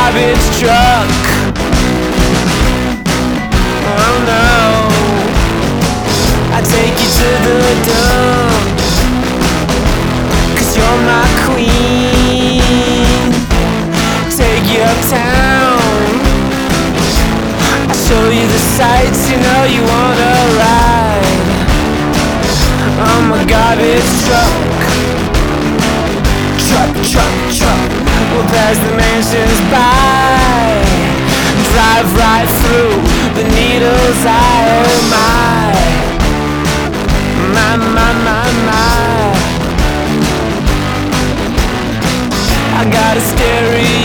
garbage truck. Oh no, I take you to the dump, 'cause you're my queen. Take you uptown, I show you the sights, you know you wanna ride on my garbage truck. Truck, we'll pass the mansions by, drive right through the needle's eye. Oh my, I got a stereo